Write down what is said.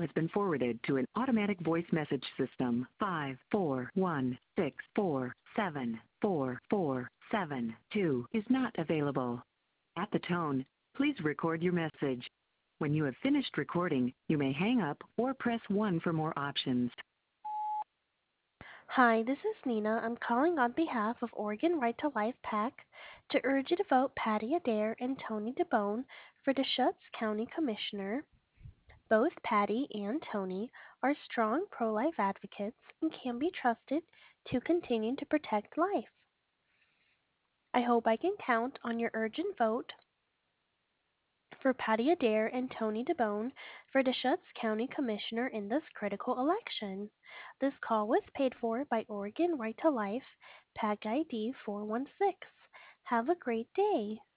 has been forwarded to an automatic voice message system. 54164744472 is not available. At the tone, please record your message. When you have finished recording, you may hang up or press 1 for more options. Hi, this is Nina. I'm calling on behalf of Oregon Right to Life PAC to urge you to vote Patty Adair and Tony DeBone for Deschutes County Commissioner. Both Patty and Tony are strong pro-life advocates and can be trusted to continue to protect life. I hope I can count on your urgent vote for Patty Adair and Tony DeBone for Deschutes County Commissioner in this critical election. This call was paid for by Oregon Right to Life, PAC ID 416. Have a great day.